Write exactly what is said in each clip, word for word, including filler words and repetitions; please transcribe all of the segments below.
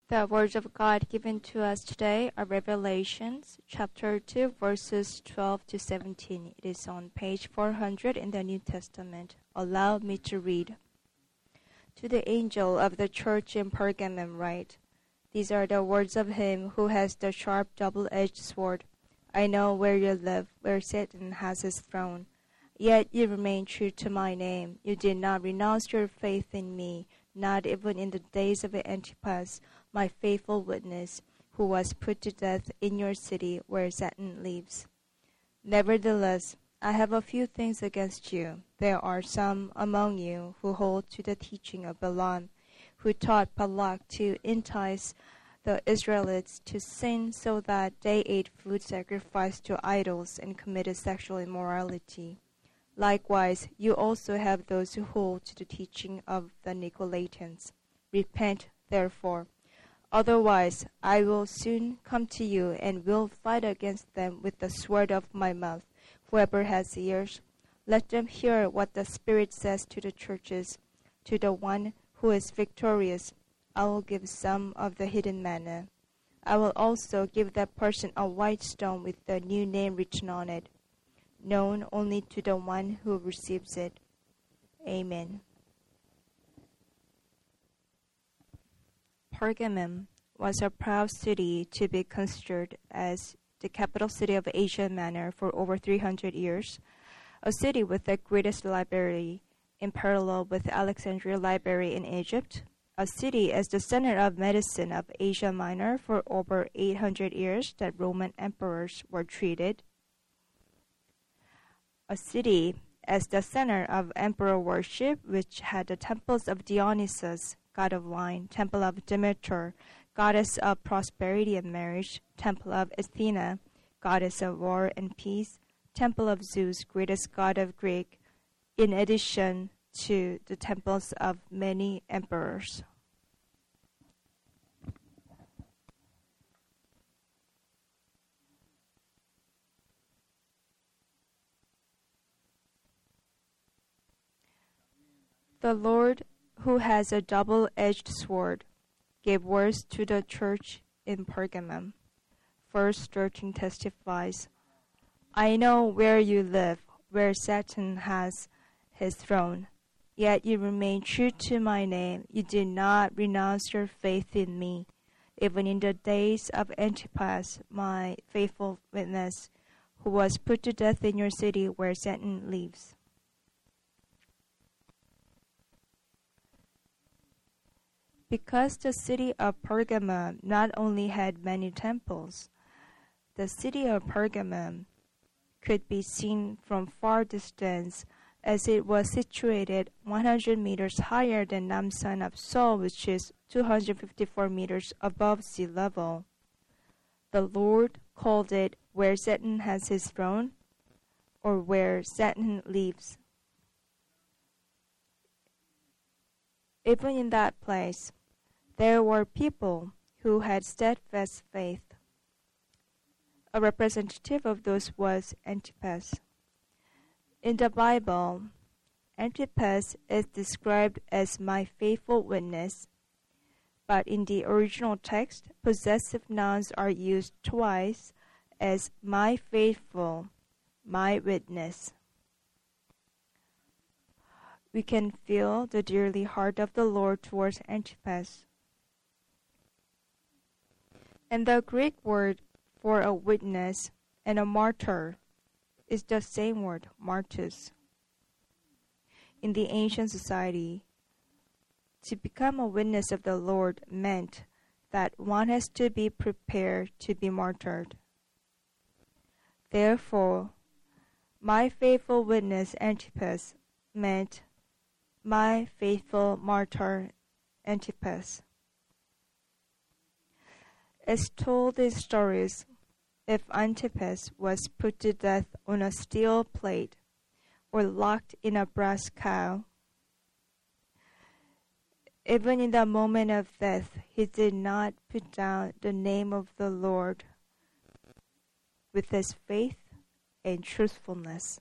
The words of God given to us today are Revelations chapter two, verses twelve to seventeen. It is on page four hundred in the New Testament. Allow me to read. To the angel of the church in Pergamum write, These are the words of him who has the sharp double-edged sword. I know where you live, where Satan has his throne. Yet you remain true to my name. You did not renounce your faith in me, not even in the days of Antipas, my faithful witness, who was put to death in your city where Satan lives. Nevertheless, I have a few things against you. There are some among you who hold to the teaching of Balaam, who taught Balak to entice the Israelites to sin so that they ate food sacrificed to idols and committed sexual immorality. Likewise, you also have those who hold to the teaching of the Nicolaitans. Repent, therefore. Otherwise, I will soon come to you and will fight against them with the sword of my mouth. Whoever has ears, let them hear what the Spirit says to the churches. To the one who is victorious, I will give some of the hidden manna. I will also give that person a white stone with the new name written on it, known only to the one who receives it. Amen. Pergamum was a proud city to be considered as the capital city of Asia Minor for over three hundred years, a city with the greatest library in parallel with Alexandria Library in Egypt, a city as the center of medicine of Asia Minor for over eight hundred years that Roman emperors were treated, a city as the center of emperor worship, which had the temples of Dionysus, god of wine, temple of Demeter, goddess of prosperity and marriage, temple of Athena, goddess of war and peace, temple of Zeus, greatest god of Greek, in addition to the temples of many emperors. The Lord, who has a double-edged sword, gave words to the church in Pergamum. Verse thirteen testifies, I know where you live, where Satan has his throne. Yet you remain true to my name. You did not renounce your faith in me, even in the days of Antipas, my faithful witness, who was put to death in your city where Satan lives. Because the city of Pergamum not only had many temples, the city of Pergamum could be seen from far distance as it was situated one hundred meters higher than Namsan of Seoul, which is two hundred fifty-four meters above sea level. The Lord called it where Satan has his throne, or where Satan lives. Even in that place, there were people who had steadfast faith. A representative of those was Antipas. In the Bible, Antipas is described as my faithful witness, but in the original text, possessive nouns are used twice as my faithful, my witness. We can feel the dearly heart of the Lord towards Antipas. And the Greek word for a witness and a martyr is the same word, martys. In the ancient society, to become a witness of the Lord meant that one has to be prepared to be martyred. Therefore, my faithful witness Antipas meant my faithful martyr Antipas. As told in stories, if Antipas was put to death on a steel plate or locked in a brass cow, even in the moment of death, he did not put down the name of the Lord with his faith and truthfulness.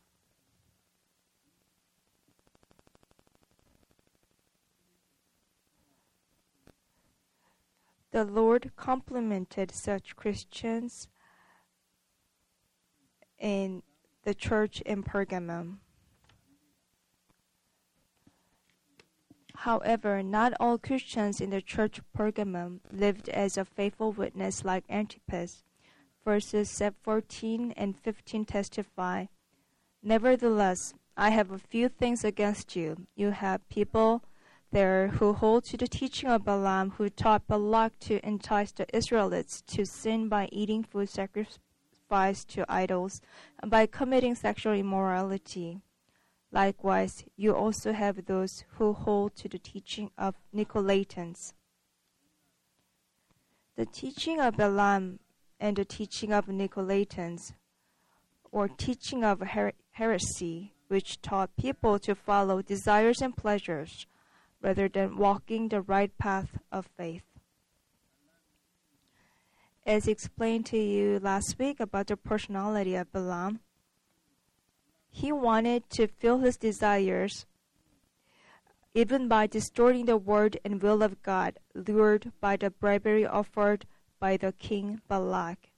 The Lord complimented such Christians in the church in Pergamum. However, not all Christians in the church of Pergamum lived as a faithful witness like Antipas. Verses fourteen and fifteen testify, "Nevertheless, I have a few things against you. You have people there who hold to the teaching of Balaam, who taught Balak to entice the Israelites to sin by eating food sacrificed to idols and by committing sexual immorality. Likewise, you also have those who hold to the teaching of Nicolaitans." The teaching of Balaam and the teaching of Nicolaitans, or teaching of her- heresy, which taught people to follow desires and pleasures rather than walking the right path of faith. As explained to you last week about the personality of Balaam, he wanted to fill his desires even by distorting the word and will of God, lured by the bribery offered by the king Balak.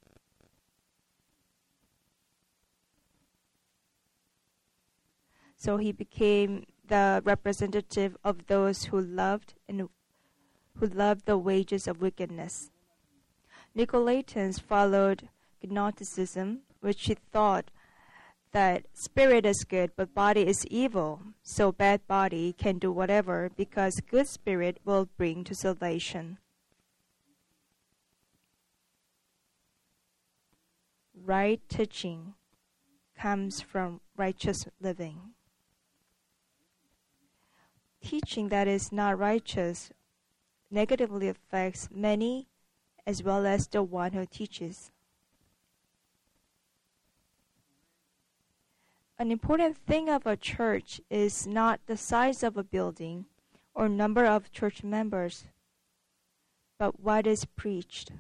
So he became the representative of those who loved and who loved the wages of wickedness. Nicolaitans followed Gnosticism, which he thought that spirit is good but body is evil, so bad body can do whatever because good spirit will bring to salvation. Right teaching comes from righteous living. Teaching that is not righteous negatively affects many as well as the one who teaches. An important thing of a church is not the size of a building or number of church members, but what is preached.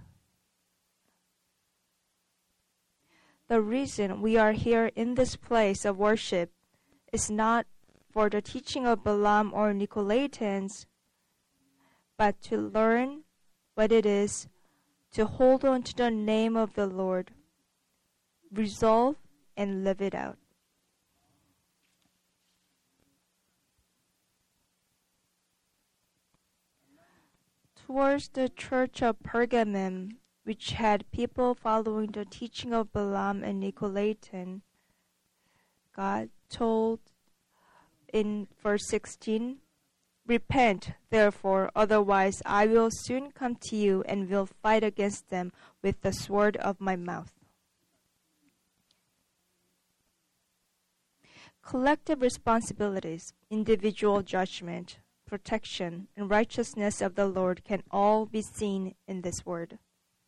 The reason we are here in this place of worship is not for the teaching of Balaam or Nicolaitans, but to learn what it is to hold on to the name of the Lord, resolve and live it out. Towards the church of Pergamum, which had people following the teaching of Balaam and Nicolaitan, God told in verse sixteen, "Repent, therefore, otherwise I will soon come to you and will fight against them with the sword of my mouth." Collective responsibilities, individual judgment, protection, and righteousness of the Lord can all be seen in this word.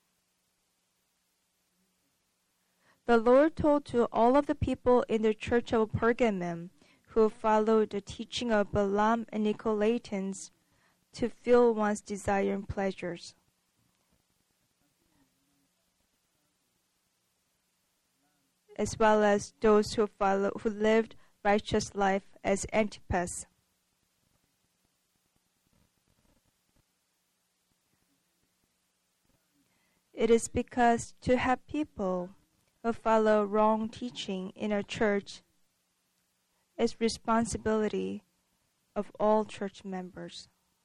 The Lord told to all of the people in the church of Pergamum who followed the teaching of Balaam and Nicolaitans to fill one's desire and pleasures. As well as those who follow who lived righteous life as Antipas. It is because to have people who follow wrong teaching in a church is responsibility of all church members.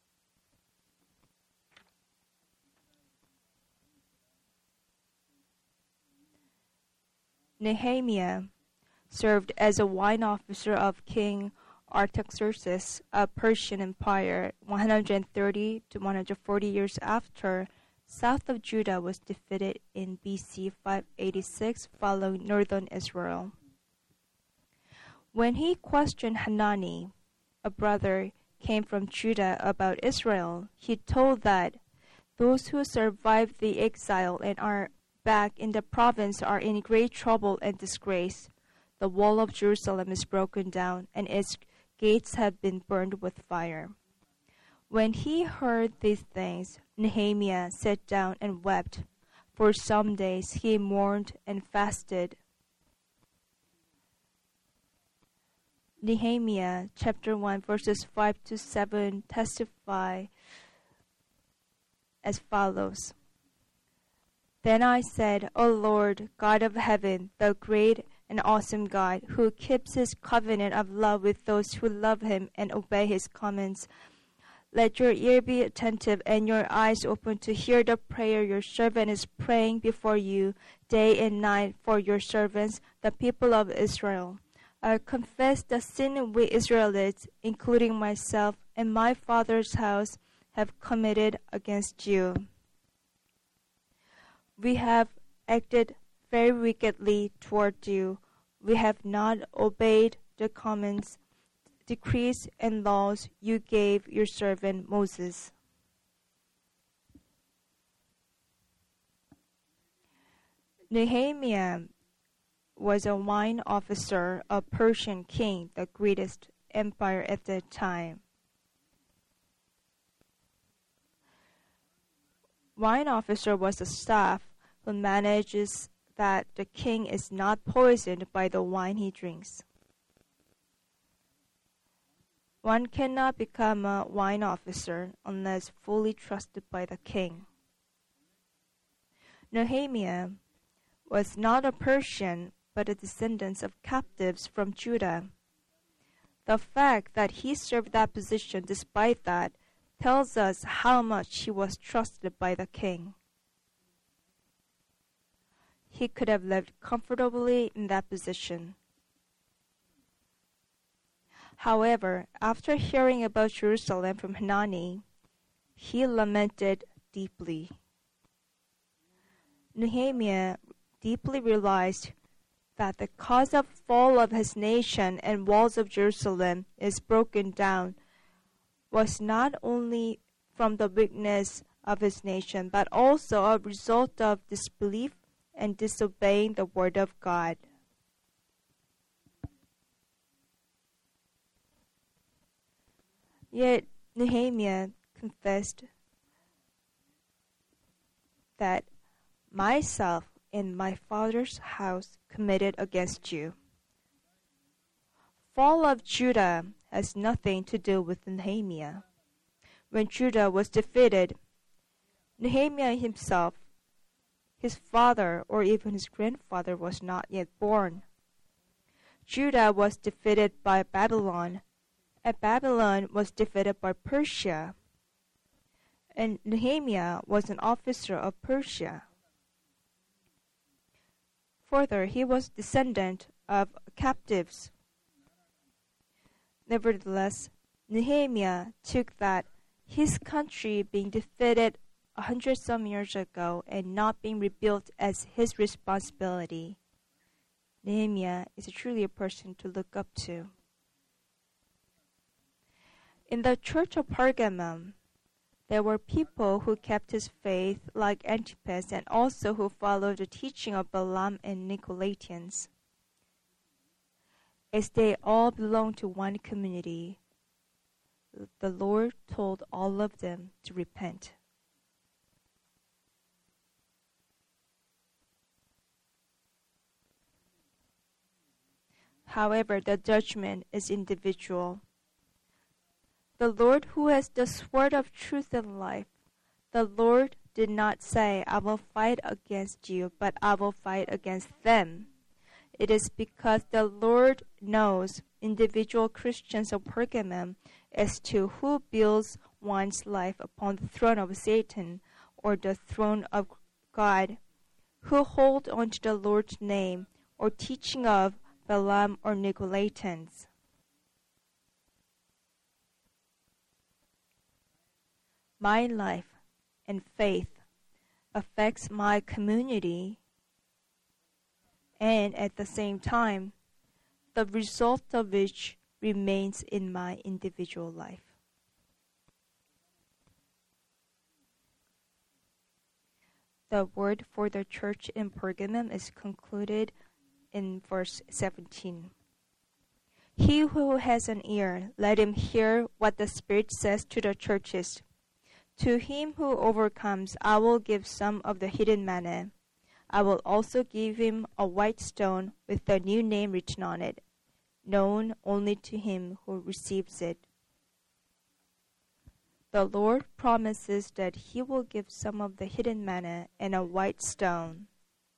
Nehemiah served as a wine officer of King Artaxerxes of Persian Empire one hundred thirty to one hundred forty years after south of Judah was defeated in B C five eighty-six following northern Israel. When he questioned Hanani, a brother came from Judah about Israel, he told that those who survived the exile and are back in the province are in great trouble and disgrace. The wall of Jerusalem is broken down, and its gates have been burned with fire. When he heard these things, Nehemiah sat down and wept. For some days he mourned and fasted. Nehemiah chapter one verses five to seven testify as follows. Then I said, O Lord, God of heaven, the great and awesome God, who keeps his covenant of love with those who love him and obey his commands, let your ear be attentive and your eyes open to hear the prayer your servant is praying before you day and night for your servants, the people of Israel. I confess the sin we Israelites, including myself and my father's house, have committed against you. We have acted very wickedly toward you. We have not obeyed the commands, decrees, and laws you gave your servant Moses. Nehemiah was a wine officer of Persian king, the greatest empire at that time. Wine officer was a staff who manages that the king is not poisoned by the wine he drinks. One cannot become a wine officer unless fully trusted by the king. Nehemiah was not a Persian, but a descendant of captives from Judah. The fact that he served that position despite that tells us how much he was trusted by the king. He could have lived comfortably in that position. However, after hearing about Jerusalem from Hanani, he lamented deeply. Nehemiah deeply realized that the cause of fall of his nation and walls of Jerusalem is broken down was not only from the weakness of his nation, but also a result of disbelief and disobeying the word of God. Yet Nehemiah confessed that myself and my father's house committed against you. Fall of Judah has nothing to do with Nehemiah. When Judah was defeated, Nehemiah himself, his father, or even his grandfather was not yet born. Judah was defeated by Babylon, and Babylon was defeated by Persia, and Nehemiah was an officer of Persia. Further, he was descendant of captives. Nevertheless, Nehemiah took that his country being defeated a hundred some years ago and not being rebuilt as his responsibility. Nehemiah is truly a person to look up to. In the church of Pergamum, there were people who kept his faith like Antipas and also who followed the teaching of Balaam and Nicolaitans. As they all belonged to one community, the Lord told all of them to repent. However, the judgment is individual. The Lord who has the sword of truth and life, the Lord did not say, I will fight against you, but I will fight against them. It is because the Lord knows individual Christians of Pergamum as to who builds one's life upon the throne of Satan or the throne of God, who hold on to the Lord's name or teaching of Balaam or Nicolaitans. My life and faith affects my community, and at the same time, the result of which remains in my individual life. The word for the church in Pergamum is concluded in verse seventeen. He who has an ear, let him hear what the Spirit says to the churches. To him who overcomes, I will give some of the hidden manna. I will also give him a white stone with the new name written on it, known only to him who receives it. The Lord promises that He will give some of the hidden manna and a white stone.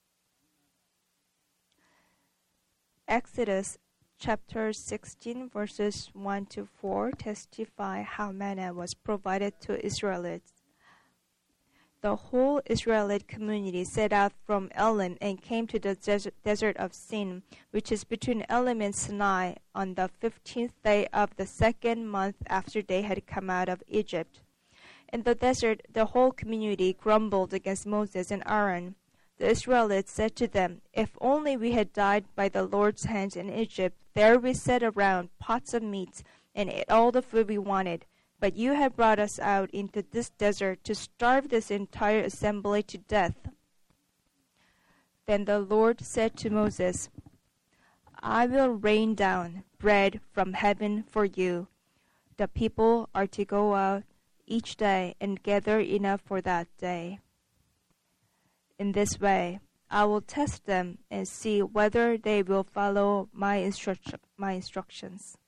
Exodus chapter sixteen verses one to four testify how manna was provided to Israelites. The whole Israelite community set out from Elim and came to the desert of Sin, which is between Elim and Sinai, on the fifteenth day of the second month after they had come out of Egypt. In the desert, the whole community grumbled against Moses and Aaron. The Israelites said to them, "If only we had died by the Lord's hand in Egypt, there we sat around pots of meat and ate all the food we wanted. But you have brought us out into this desert to starve this entire assembly to death." Then the Lord said to Moses, "I will rain down bread from heaven for you. The people are to go out each day and gather enough for that day. In this way, I will test them and see whether they will follow my, instru- my instructions."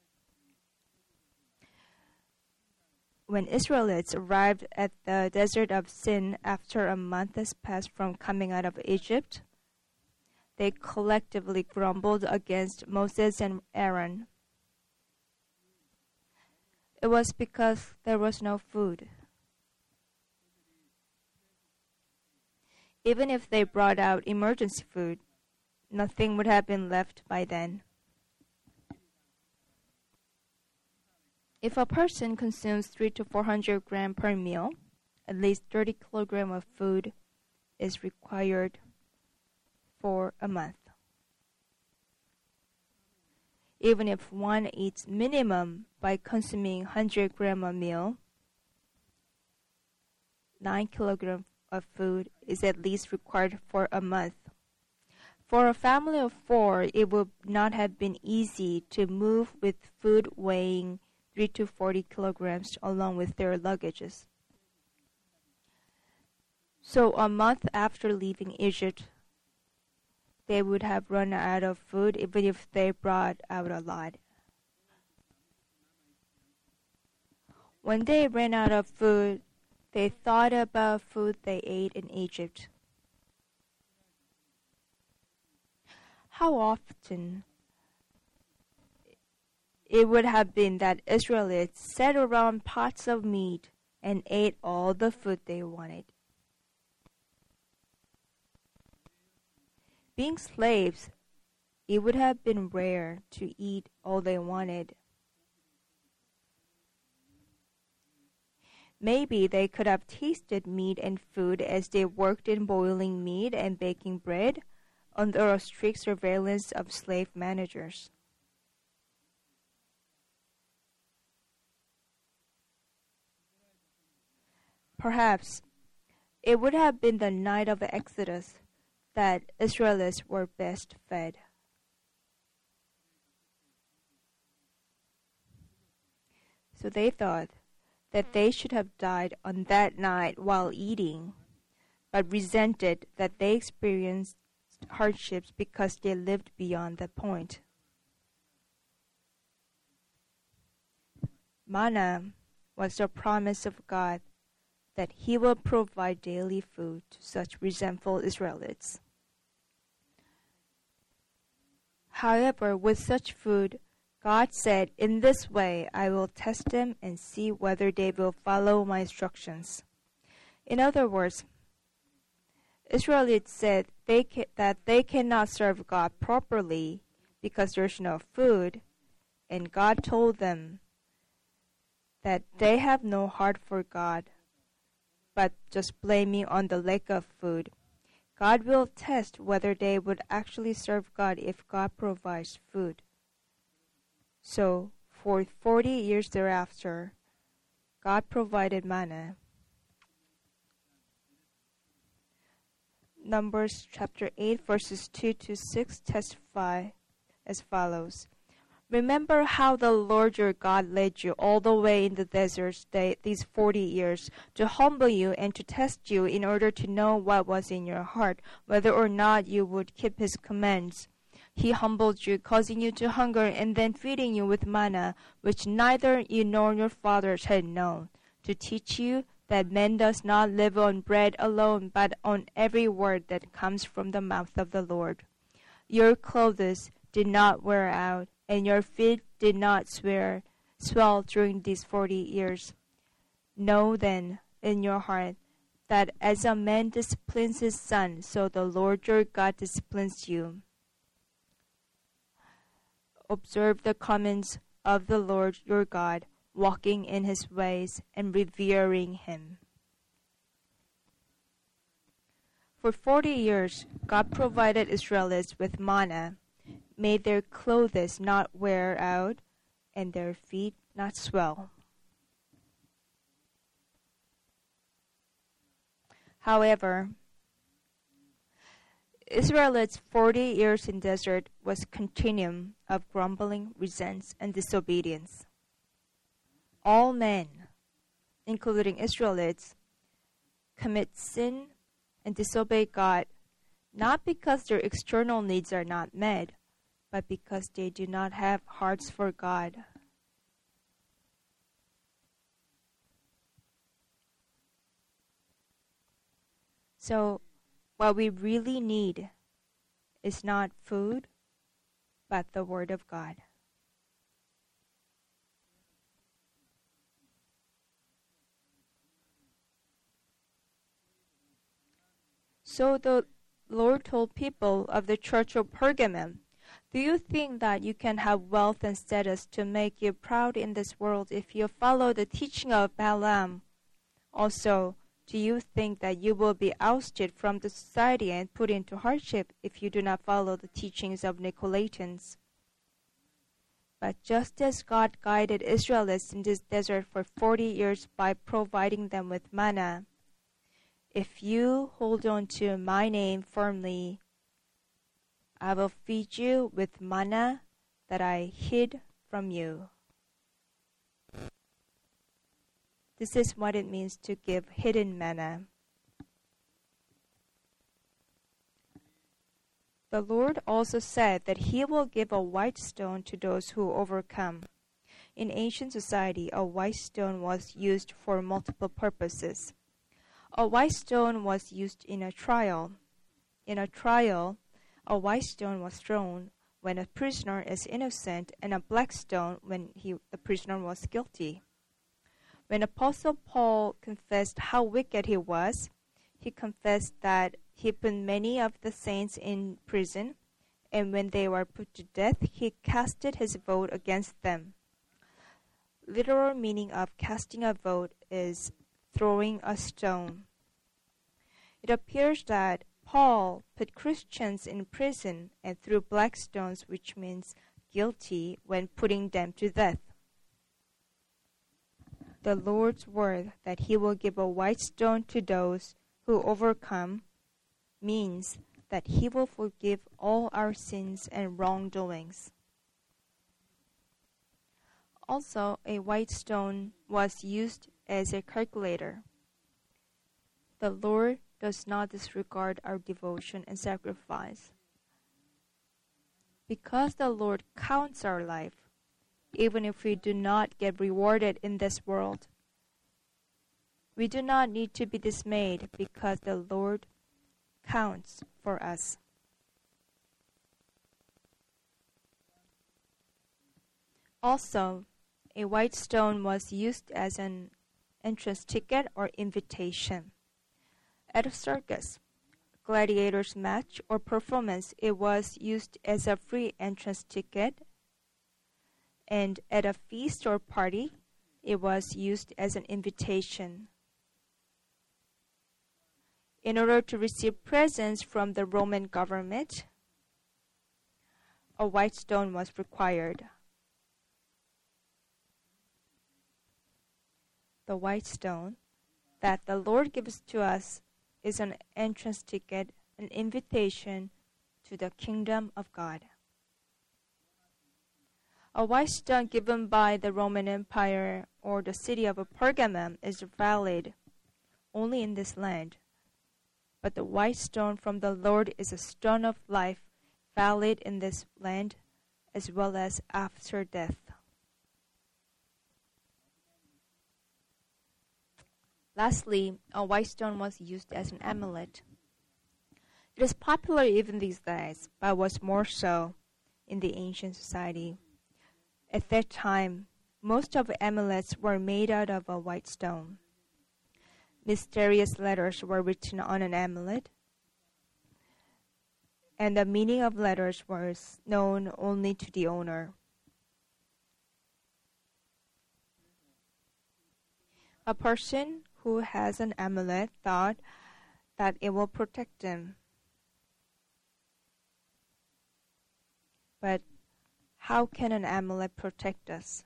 When Israelites arrived at the desert of Sin after a month has passed from coming out of Egypt, they collectively grumbled against Moses and Aaron. It was because there was no food. Even if they brought out emergency food, nothing would have been left by then. If a person consumes three to four hundred grams per meal, at least thirty kilograms of food is required for a month. Even if one eats minimum by consuming one hundred grams a meal, nine kilograms of food is at least required for a month. For a family of four, it would not have been easy to move with food weighing three to forty kilograms along with their luggages. So a month after leaving Egypt, they would have run out of food even if they brought out a lot. When they ran out of food, they thought about food they ate in Egypt. How often it would have been that Israelites sat around pots of meat and ate all the food they wanted. Being slaves, it would have been rare to eat all they wanted. Maybe they could have tasted meat and food as they worked in boiling meat and baking bread under a strict surveillance of slave managers. Perhaps it would have been the night of the Exodus that Israelites were best fed. So they thought that they should have died on that night while eating, but resented that they experienced hardships because they lived beyond that point. Manna was the promise of God that He will provide daily food to such resentful Israelites. However, with such food, God said, "In this way I will test them and see whether they will follow my instructions." In other words, Israelites said they ca- that they cannot serve God properly because there's no food, and God told them that they have no heart for God, but just blaming on the lack of food. God will test whether they would actually serve God if God provides food. So, for forty years thereafter, God provided manna. Numbers chapter eight verses two to six testify as follows. Remember how the Lord your God led you all the way in the desert these forty years to humble you and to test you in order to know what was in your heart, whether or not you would keep His commands. He humbled you, causing you to hunger, and then feeding you with manna, which neither you nor your fathers had known, to teach you that man does not live on bread alone, but on every word that comes from the mouth of the Lord. Your clothes did not wear out, and your feet did not swear, swell during these forty years. Know then in your heart that as a man disciplines his son, so the Lord your God disciplines you. Observe the commands of the Lord your God, walking in his ways and revering him. For forty years, God provided Israelites with manna, made their clothes not wear out, and their feet not swell. However, Israelites' forty years in desert was continuum of grumbling, resents, and disobedience. All men, including Israelites, commit sin and disobey God, not because their external needs are not met, but because they do not have hearts for God. So, what we really need is not food, but the Word of God. So the Lord told people of the church of Pergamum, "Do you think that you can have wealth and status to make you proud in this world if you follow the teaching of Balaam? Also, do you think that you will be ousted from the society and put into hardship if you do not follow the teachings of Nicolaitans?" But just as God guided Israelites in this desert for forty years by providing them with manna, if you hold on to my name firmly, I will feed you with manna that I hid from you. This is what it means to give hidden manna. The Lord also said that He will give a white stone to those who overcome. In ancient society, a white stone was used for multiple purposes. A white stone was used in a trial. In a trial, a white stone was thrown when a prisoner is innocent, and a black stone when he, the prisoner was guilty. When Apostle Paul confessed how wicked he was, he confessed that he put many of the saints in prison, and when they were put to death, he casted his vote against them. Literal meaning of casting a vote is throwing a stone. It appears that Paul put Christians in prison and threw black stones, which means guilty, when putting them to death. The Lord's word that He will give a white stone to those who overcome means that He will forgive all our sins and wrongdoings. Also, a white stone was used as a calculator. The Lord does not disregard our devotion and sacrifice. Because the Lord counts our life, even if we do not get rewarded in this world, we do not need to be dismayed because the Lord counts for us. Also, a white stone was used as an entrance ticket or invitation. At a circus, gladiators match, or performance, it was used as a free entrance ticket. And at a feast or party, it was used as an invitation. In order to receive presents from the Roman government, a white stone was required. The white stone that the Lord gives to us is an entrance ticket, an invitation to the kingdom of God. A white stone given by the Roman Empire or the city of Pergamum is valid only in this land. But the white stone from the Lord is a stone of life, valid in this land as well as after death. Lastly, a white stone was used as an amulet. It is popular even these days, but was more so in the ancient society. At that time, most of the amulets were made out of a white stone. Mysterious letters were written on an amulet, and the meaning of letters was known only to the owner. A person who has an amulet thought that it will protect them. But how can an amulet protect us?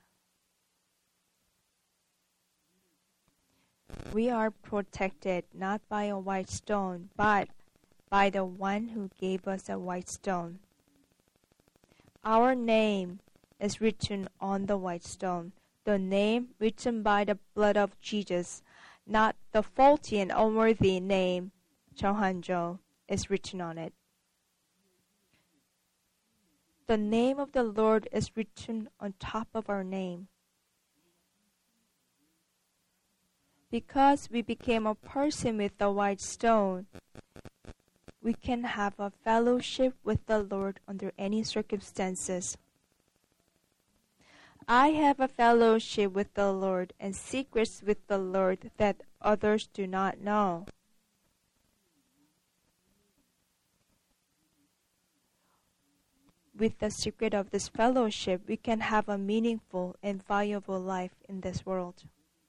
We are protected not by a white stone, but by the one who gave us a white stone. Our name is written on the white stone, the name written by the blood of Jesus, not the faulty and unworthy name, Jeong Han-jo, is written on it. The name of the Lord is written on top of our name. Because we became a person with the white stone, we can have a fellowship with the Lord under any circumstances. I have a fellowship with the Lord and secrets with the Lord that others do not know. With the secret of this fellowship, we can have a meaningful and valuable life in this world.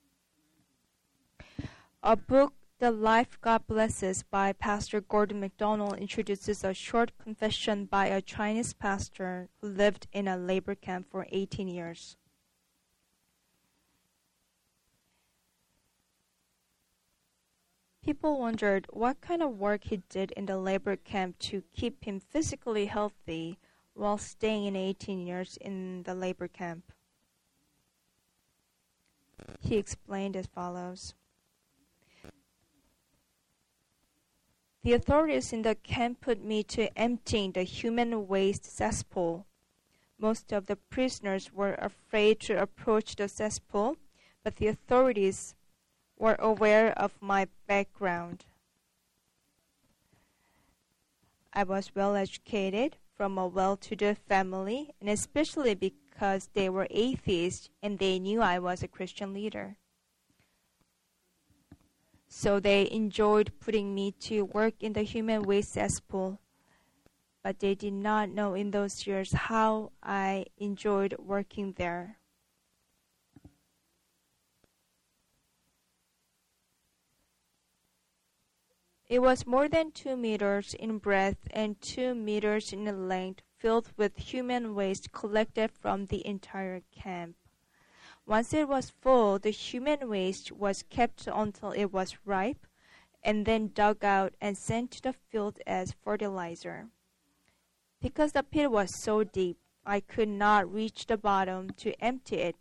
A book, The Life God Blesses by Pastor Gordon MacDonald, introduces a short confession by a Chinese pastor who lived in a labor camp for eighteen years. People wondered what kind of work he did in the labor camp to keep him physically healthy while staying in eighteen years in the labor camp. He explained as follows. The authorities in the camp put me to emptying the human waste cesspool. Most of the prisoners were afraid to approach the cesspool, but the authorities were aware of my background. I was well educated from a well-to-do family, and especially because they were atheists and they knew I was a Christian leader. So they enjoyed putting me to work in the human waste cesspool, but they did not know in those years how I enjoyed working there. It was more than two meters in breadth and two meters in length, filled with human waste collected from the entire camp. Once it was full, the human waste was kept until it was ripe, and then dug out and sent to the field as fertilizer. Because the pit was so deep, I could not reach the bottom to empty it.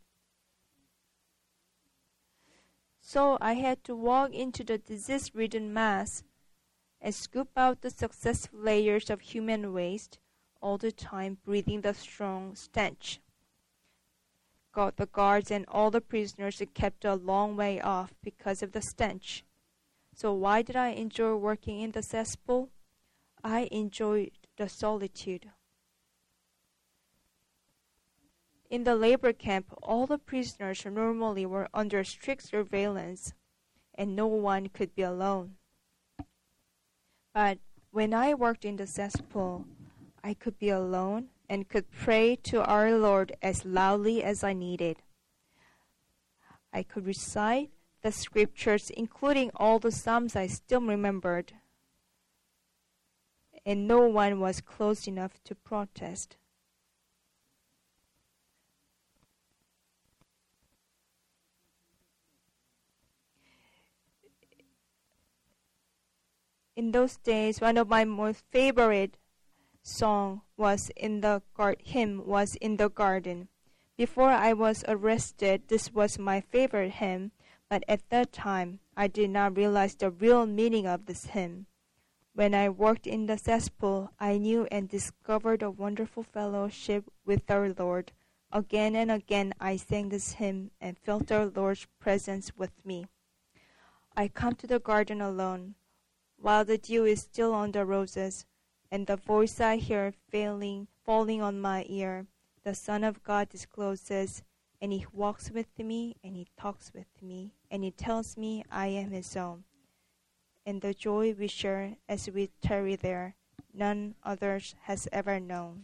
So I had to walk into the disease-ridden mass and scoop out the successive layers of human waste, all the time breathing the strong stench. God, the guards and all the prisoners kept a long way off because of the stench. So why did I enjoy working in the cesspool? I enjoyed the solitude. In the labor camp, all the prisoners normally were under strict surveillance, and no one could be alone. But when I worked in the cesspool, I could be alone and could pray to our Lord as loudly as I needed. I could recite the scriptures, including all the Psalms I still remembered, and no one was close enough to protest. In those days, one of my most favorite song was in the gar- hymn was in the garden. Before I was arrested, this was my favorite hymn, but at that time I did not realize the real meaning of this hymn. When I worked in the cesspool, I knew and discovered a wonderful fellowship with our Lord. Again and again I sang this hymn and felt our Lord's presence with me. I come to the garden alone, while the dew is still on the roses, and the voice I hear failing, falling on my ear, the Son of God discloses, and he walks with me, and he talks with me, and he tells me I am his own. And the joy we share as we tarry there, none others has ever known.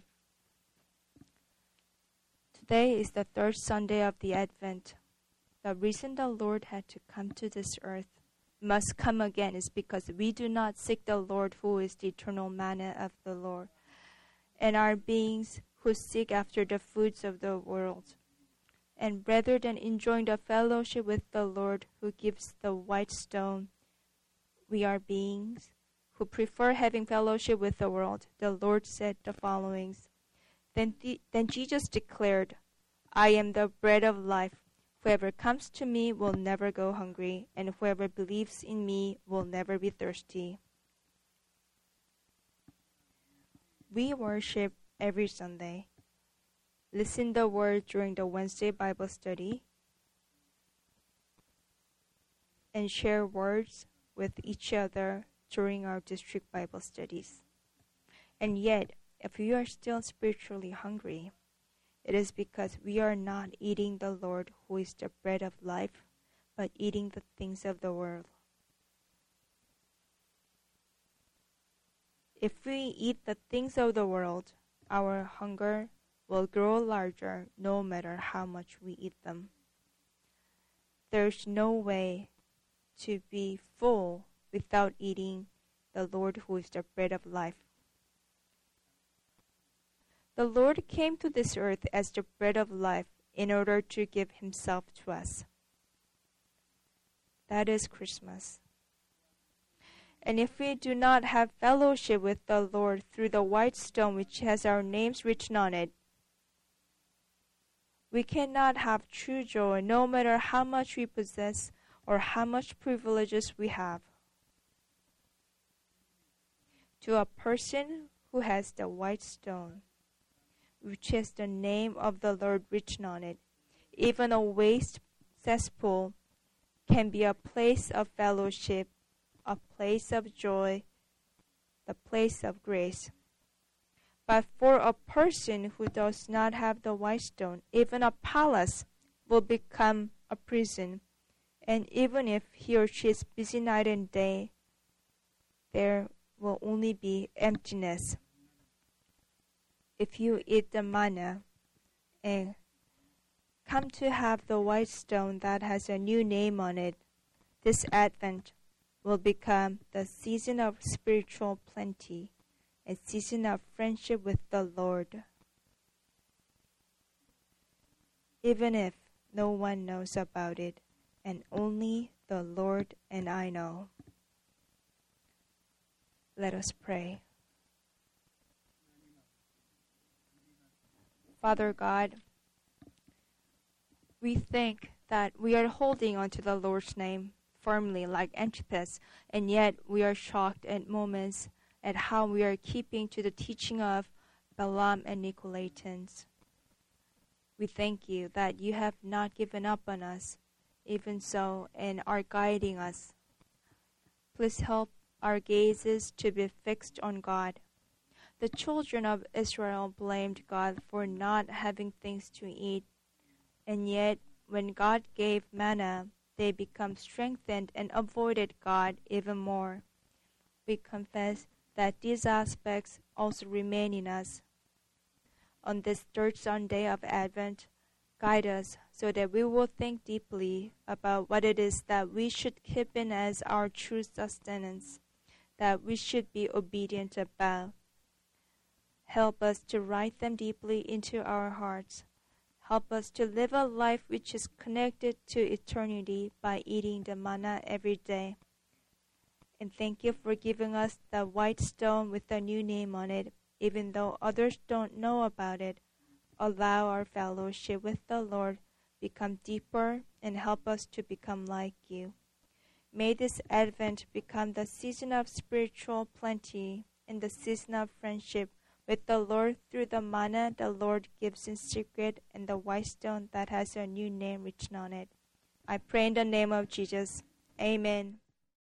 Today is the third Sunday of the Advent. The reason the Lord had to come to this earth, must come again, is because we do not seek the Lord who is the eternal manna of the Lord, and are beings who seek after the foods of the world. And rather than enjoying the fellowship with the Lord who gives the white stone, we are beings who prefer having fellowship with the world. The Lord said the following. Then, the, then Jesus declared, I am the bread of life. Whoever comes to me will never go hungry, and whoever believes in me will never be thirsty. We worship every Sunday. Listen the word during the Wednesday Bible study, and share words with each other during our district Bible studies. And yet, if you are still spiritually hungry, it is because we are not eating the Lord who is the bread of life, but eating the things of the world. If we eat the things of the world, our hunger will grow larger no matter how much we eat them. There's no way to be full without eating the Lord who is the bread of life. The Lord came to this earth as the bread of life in order to give himself to us. That is Christmas. And if we do not have fellowship with the Lord through the white stone which has our names written on it, we cannot have true joy no matter how much we possess or how much privileges we have. To a person who has the white stone, which has the name of the Lord written on it, even a waste cesspool can be a place of fellowship, a place of joy, the place of grace. But for a person who does not have the white stone, even a palace will become a prison. And even if he or she is busy night and day, there will only be emptiness. If you eat the manna and come to have the white stone that has a new name on it, this Advent will become the season of spiritual plenty, a season of friendship with the Lord. Even if no one knows about it, and only the Lord and I know. Let us pray. Father God, we think that we are holding onto the Lord's name firmly like Antipas, and yet we are shocked at moments at how we are keeping to the teaching of Balaam and Nicolaitans. We thank you that you have not given up on us, even so, and are guiding us. Please help our gazes to be fixed on God. The children of Israel blamed God for not having things to eat, and yet when God gave manna, they become strengthened and avoided God even more. We confess that these aspects also remain in us. On this third Sunday of Advent, guide us so that we will think deeply about what it is that we should keep in as our true sustenance, that we should be obedient about. Help us to write them deeply into our hearts. Help us to live a life which is connected to eternity by eating the manna every day. And thank you for giving us the white stone with a new name on it, even though others don't know about it. Allow our fellowship with the Lord become deeper and help us to become like you. May this Advent become the season of spiritual plenty and the season of friendship with the Lord through the manna the Lord gives in secret and the white stone that has a new name written on it. I pray in the name of Jesus. Amen.